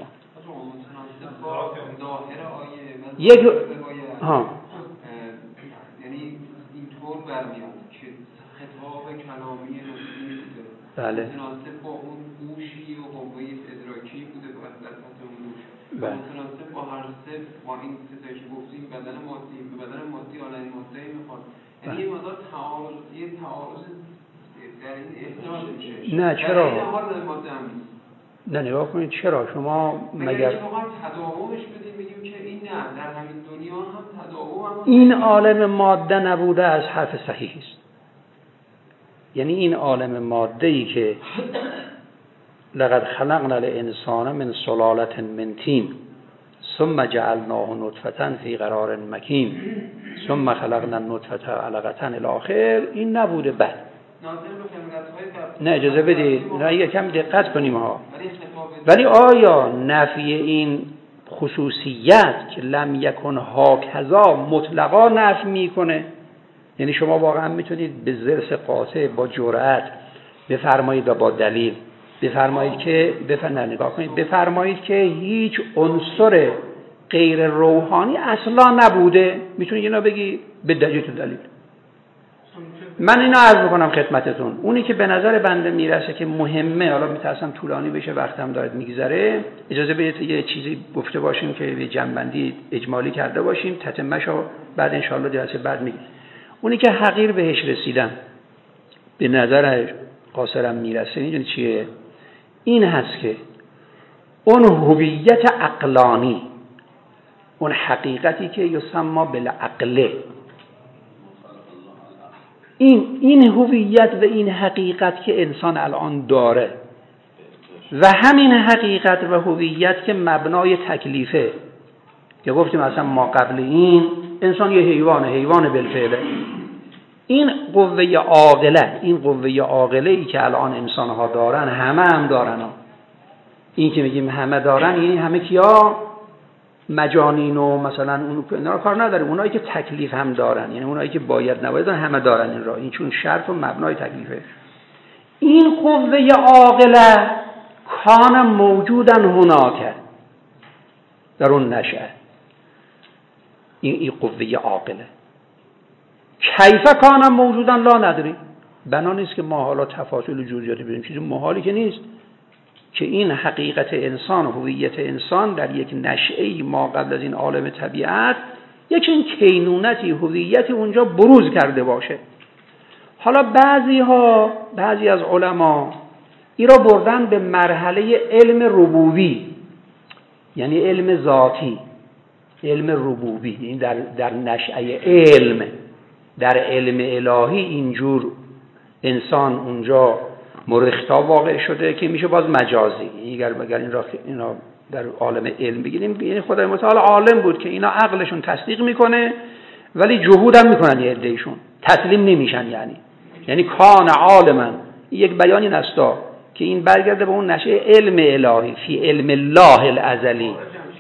یک ها یعنی اینطور برمیاد که خطاب کلامی نزولی بوده، بله، متناسب با اون گوشی و قوه ادراکی بوده و وسط اون گوش، متناسب با هر سه با این ستایش گفتیم بدن مادی به بدن مادی عالم مادی میخواد، یعنی یه مقدار تعارض، یه تعارض در این احتاج میشه. نه چرا؟ در این حال ماده هم نیست. نه نگاه کنید چرا شما مگر مگر اینکه بخوایم تداومش بدیم بگیم که این نه در همین دنیا هم تداوم هم این عالم ماده نبوده از حرف صحیح است. یعنی این عالم ماده ای که لقد خلقنا الانسان من سلالة من طین ثم جعلناه نطفة فی قرار مکین ثم خلقنا النطفة علقة الی آخر، این نبوده. بعد نه اجازه بدید، نه یکم دقت کنیم ها. ولی آیا نفی این خصوصیت که لم یکن هاکذا مطلقا نفی میکنه؟ یعنی شما واقعا میتونید به ضرس قاطع با جرأت بفرمایید و با دلیل بفرمایید که بفرمایید نگاه کنید بفرمایید که هیچ عنصر غیر روحانی اصلا نبوده؟ میتونید اینا بگی به دلیل دلیل. من اینو عرض میکنم خدمتتون، اونی که به نظر بنده میرسه که مهمه، حالا میترسم طولانی بشه وقتم داره میگذره، اجازه بدید یه چیزی گفته باشیم که یه جنبندی اجمالی کرده باشیم، تتمه‌شو بعد انشالله جلسه بعد میگیم. اونی که حقیر بهش رسیدم به نظر قاصرم میرسه، میدونی چیه؟ این هست که اون هویت عقلانی، اون حقیقتی که یسمى بالعقل، این این هویت و این حقیقت که انسان الان داره و همین حقیقت و هویت که مبنای تکلیفه، که گفتیم اصلا ما قبل این انسان یه حیوانه، حیوان بالفعله. این قوه عاقله، این قوه عاقله ای که الان انسان ها دارن، همه هم دارن ها. این که میگیم همه دارن یعنی همه کیا؟ مجانین و مثلا اون اینا کار نداره، اونایی که تکلیف هم دارن، یعنی اونایی که باید نباید همه دارن این را، این چون شرط و مبنای تکلیفه. این قوه عاقله کان موجودن هناک، در اون نشأه این این قوه عاقله. کیف کان موجودن لا نداری، بنا نیست که ما حالا تفاصیل و جزئیاتی بریم، چیزی محالی که نیست که این حقیقت انسان، هویت انسان در یک نشأه‌ای ما قبل از این عالم طبیعت یک این کینونتی، هویتی اونجا بروز کرده باشه. حالا بعضی ها، بعضی از علما این را بردن به مرحله علم ربوبی، یعنی علم ذاتی، علم ربوبی، این در در نشأه علم، در علم الهی اینجور انسان اونجا مورد خطاب واقع شده که میشه باز مجازی. اگر اگر این را اینا در عالم علم بگیریم، یعنی خدای متعال عالم بود که اینا عقلشون تصدیق میکنه ولی جهود هم میکنن، یه عدهشون تسلیم نمیشن. یعنی یعنی کان عالما، یک بیانی نستا که این برگرده به اون نشه علم الهی، فی علم الله الازلی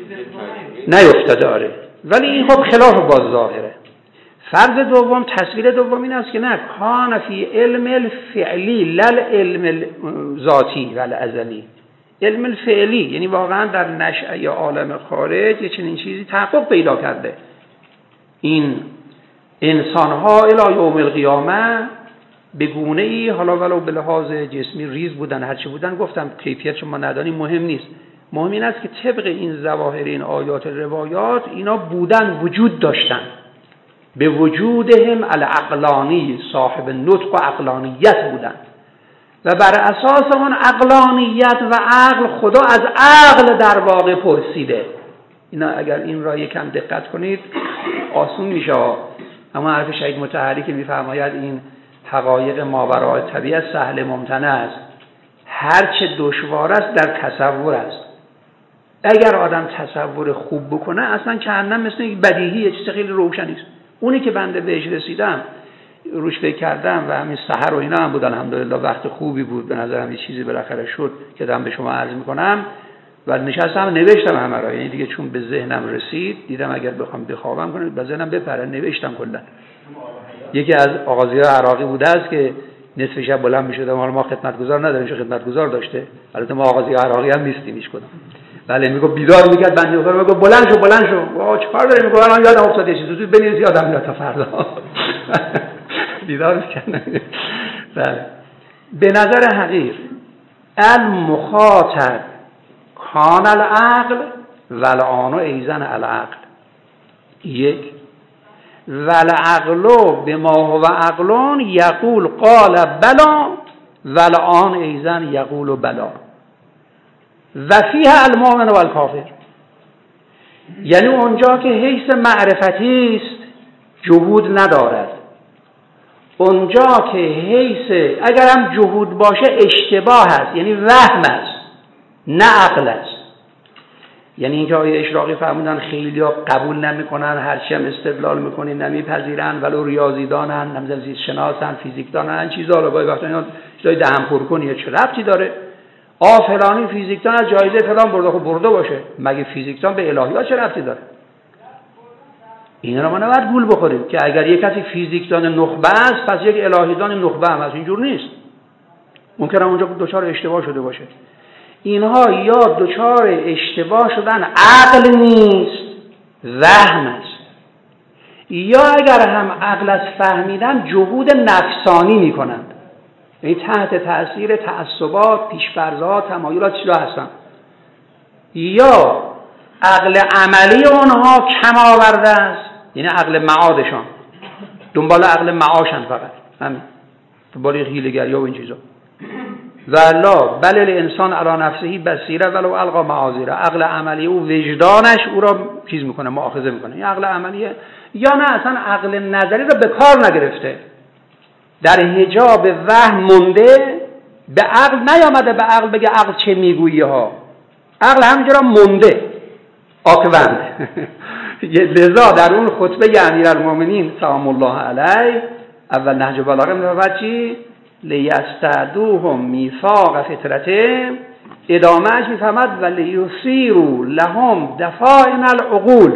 نیفتاده آره، ولی این خب خلاف باز ظاهره. فرض دوم، تصویر دوم این است که نه، کان فی علم الفعلی لل علم ذاتی و الازلی، علم الفعلی یعنی واقعا در نشأه عالم خارج یه چنین چیزی تحقق پیدا کرده. این انسان‌ها الی یوم القیامه به گونه‌ای، حالا ولو به لحاظ جسمی ریز بودن هرچی بودن، گفتم کیفیت شما ندانیم مهم نیست، مهم این است که طبق این ظواهر این آیات روایات اینا بودن، وجود داشتن، به وجودهم العقلانی، صاحب نطق و عقلانیت بودن و بر اساس اون عقلانیت و عقل خدا از عقل در واقع پرسیده. اینا اگر این را یکم دقت کنید آسون میشه. اما حرف شهید مطهری که میفرماید این حقایق ماورای طبیعت سهل ممتنع است، هرچه دشوار است در تصور است. اگر آدم تصور خوب بکنه اصلا جهنم مثل یک بدیهی، چیز خیلی روشنی است. اونی که بنده بهش رسیدم، روش فکر کردم و همین سحر و اینا هم بود، الحمدلله وقت خوبی بود، به نظرم یه چیزی بالاخره شد که دارم به شما عرض میکنم و نشستم نوشتم همه را. یعنی دیگه چون به ذهنم رسید دیدم اگر بخوام بخوابم کنم به ذهنم بپره، نوشتم کلا. یکی از آغازی‌های عراقی بوده است که نصف شب بلند می‌شدم، حالا ما خدمتگزار نداریم، چه خدمتگزار داشته، البته ما آغازی عراقی هم نیستیم هیچ کدوم. بله میگه بیدار میکرد بنده خدا، میگه بلند شو بلند شو، آقا چیکار داری؟ میگه الان یادم افتاد یه چیزی بنویس یادم میاد تا فردا. بیدار میکرد. بله به نظر حقیر المخاطب کان العقل والآن ایزن العقل، یک والعقل بما هو عقلون یقول قال بلا والآن ایزن یقول بلا و فیه المؤمن و الکافر. یعنی اونجا که حیث معرفتی است جهود ندارد، اونجا که حیث اگر هم جهود باشه اشتباه است، یعنی وهم است نه عقل است. یعنی اینکه آیه اشراقی فرمودن خیلی ها قبول نمیکنن، هرچی هم استدلال میکنین نمیپذیرن، ولو ریاضی دانن، نمیدونم زیست شناسن، فیزیک دانن، این چیزا رو گاهی وقتا اینا چیزای دهن پر کنی چه ربطی داره؟ آ فلانی فیزیکدان از جایزه فلان برده، خب برده باشه، مگه فیزیکدان به الهیات چه ربطی داره؟ اینا رو ما نباید گول بخوریم که اگر یک کسی فیزیکدان نخبه است پس یک الهیدان نخبه هم هست. اینجور نیست. ممکنه اونجا دچار اشتباه شده باشه. اینها یا دچار اشتباه شدن عقل نیست، وهم است، یا اگر هم عقل از فهمیدن جهود نفسانی میکنند، یعنی تحت تأثیر تعصبات، پیش‌فرض‌ها، تمایلات چیزا هستن، یا عقل عملی اونها کم آورده است، یعنی عقل معادشان دنبال عقل معاشن، فقط همین دنبال حیله‌گری و این چیزا. والا بل الانسان علی نفسه بصیره ولو القا معاذیره. عقل عملی او وجدانش او را چیز میکنه، مؤاخذه میکنه. این عقل عملیه. یا نه اصلا عقل نظری را به کار نگرفته، در حجاب وهم مونده، به عقل نیامده به عقل بگه عقل چه میگویی ها. عقل همینجورا مونده، آکوند. لذا در اون خطبه امیرالمومنین سلام الله علیه اول نهج بلاغه میگه چی؟ لیستعدوهم میثاق فطرته، ادامهش میفهمد و لیثیروا لهم دفائن العقول.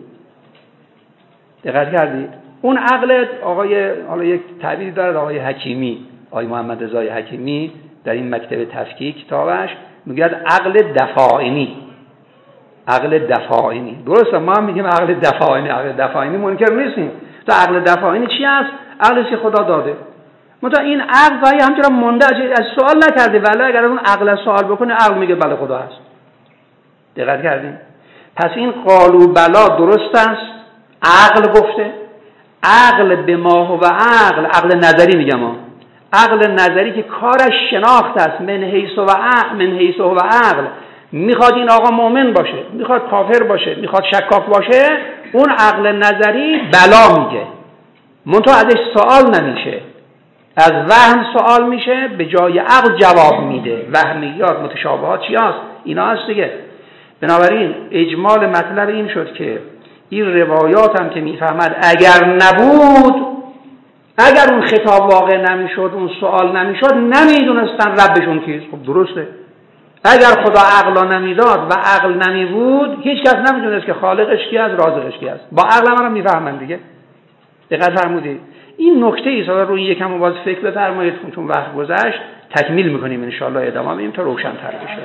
دقت کردید؟ اون عقل آقای، حالا یک تعبیری داره آقای حکیمی، آقای محمد رضای حکیمی در این مکتب تفکیک کتابش میگه عقل دفائنی. عقل دفائنی درسته، ما هم میگیم عقل دفائنی. عقل دفائنی منکر نیستیم. تو عقل دفائنی چی است؟ عقلی که خدا داده. مثلا این عقل وای همچنان مونده، از سوال نکرده، ولی اگر اون عقل از سوال بکنه عقل میگه بله خدا هست. دقت کردین؟ پس این قالو بلا درست است، عقل گفته. عقل به ما و عقل، عقل نظری میگم ها، عقل نظری که کارش شناخت است، من حیث و عقل، من حیث و عقل، میخواد این آقا مؤمن باشه، میخواد کافر باشه، میخواد شکاک باشه، اون عقل نظری بلا میگه. منتها ازش سوال نمیشه، از وهم سوال میشه، به جای عقل جواب میده. وهمیات، متشابهات چی هست؟ اینا هست دیگه. بنابراین اجمال مطلب این شد که این روایات هم که میفهمد اگر نبود، اگر اون خطاب واقع نمیشد، اون سوال نمیشد، نمیدونستن ربشون کیست. خب درسته. اگر خدا عقلا نمیداد و عقل نمیبود، هیچ کس نمیدونست که خالقش کی است، رازقش کی است. با عقل هم میفهمن دیگه. دقت فرمودید؟ این نکته ایست. حالا روی یکم باز فکر بفرمایید چون وقت گذشت، تکمیل میکنیم ان شاء الله، ادامه میدیم تا روشن‌تر بشه.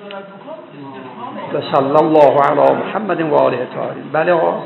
و صلی الله علی محمد و آله الطاهرین. بله آقا.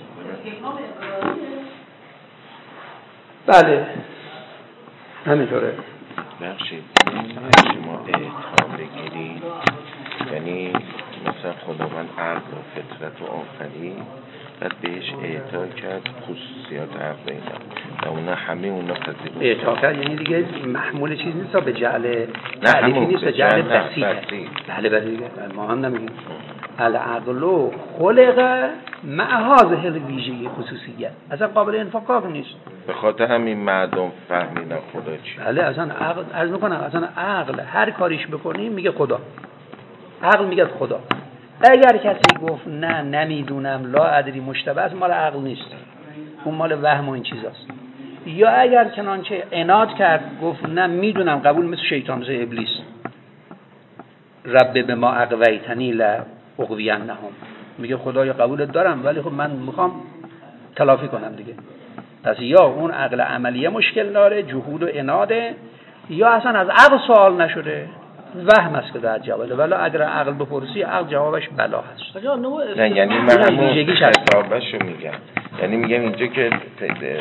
بله همینطوره. بخشید شما اتهام بگیرید، یعنی مثلا خداوند عقل و فطرت و آفرین، بعد بهش اعطا کرد خصوصیات عقل اینا و اونا همه اونا پذیرفت. اعطا کرد یعنی دیگه محمول چیز نیست، به جعل تعلیفی نیست، به جعل بسیط. بله بله دیگه ما هم نمیگیم العقل خلق مع هذه الویژگی خصوصیت، اصلا قابل انفکاک نیست. به خاطر همین مردم فهمیدن خدا چی. بله اصلا عقل عرض میکنم، اصلا عقل هر کاریش بکنیم میگه خدا. عقل میگه خدا. اگر کسی گفت نه نمیدونم لا ادری مشتبه است، مال عقل نیست، اون مال وهم و این چیزاست. یا اگر چنانچه عناد کرد گفت نه میدونم قبول، مثل شیطان، مثل ابلیس، رب به ما اقویتنی لا اقوینهم، میگه خدایا قبولت دارم ولی خب من میخوام تلافی کنم دیگه. پس یا اون عقل عملیه مشکل داره، جهود و عناده، یا اصلا از عقل سوال نشده، وهم است که در جوابه. ولی اگر عقل بپرسی، عقل جوابش بلا هست. نه یعنی من همون خطابشو میگم، یعنی میگم اینجا که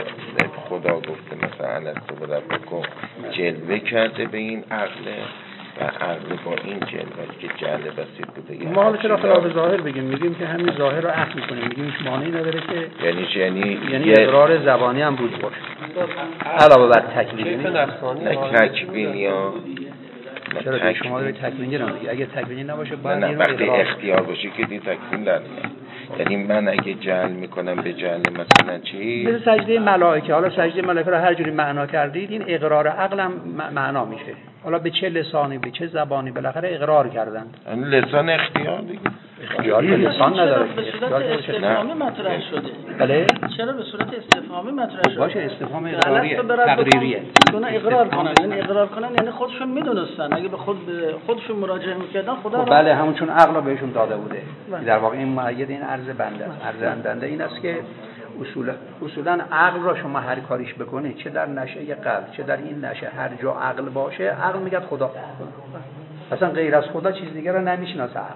خدا گفته مثلا الستو بربکم جلوه کرده به این عقل، و عقل با این جلوه که جعل بسیط بوده. ما حالا چرا خلاف ظاهر بگیم؟ میگیم که همین ظاهر رو عقل میکنیم، میگیم هیچ مانعی نداره که یعنی یعنی یعنی اقرار زبانی هم بود باشه علاوه بر تکوینی. نه تکوینی ها چرا که شما دارید تکوینی رو میگی؟ اگه تکوینی نباشه باید نه اینو وقتی اقرار اختیار باشه که دی تکوین در میاد. یعنی من اگه جعل میکنم به جعل مثلا چی؟ مثل سجده ملائکه. حالا سجده ملائکه رو هر جوری معنا کردید این اقرار عقل هم معنا میشه. حالا به چه لسانی به چه زبانی بالاخره اقرار کردند. یعنی لسان اختیار دیگه. اختیاری به لسان نداره. به صورت استفهامی مطرح شده. بله؟ چرا به صورت استفهامی مطرح شده؟ باشه استفهام اقراریه، تقریریه. تقریریه. اونا اقرار کنن، یعنی اقرار کنن یعنی خودشون میدونستن. اگه به خود به خودشون مراجعه میکردن خدا خب بله همون چون عقل بهشون داده بوده. در واقع این مؤید این عرض بنده است. عرض بنده این است که اصولا اصولا عقل را شما هر کاریش بکنید، چه در نشأه قلب چه در این نشأه، هر جا عقل باشه عقل میگه خدا. اصلا غیر از خدا چیز دیگه رو نمیشناسه.